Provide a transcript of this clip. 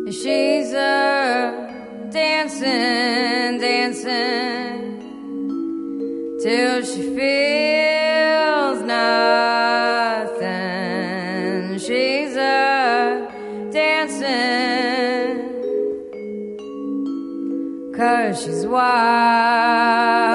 She's dancing, dancing till she feels nothing. She's dancing 'cause she's wild.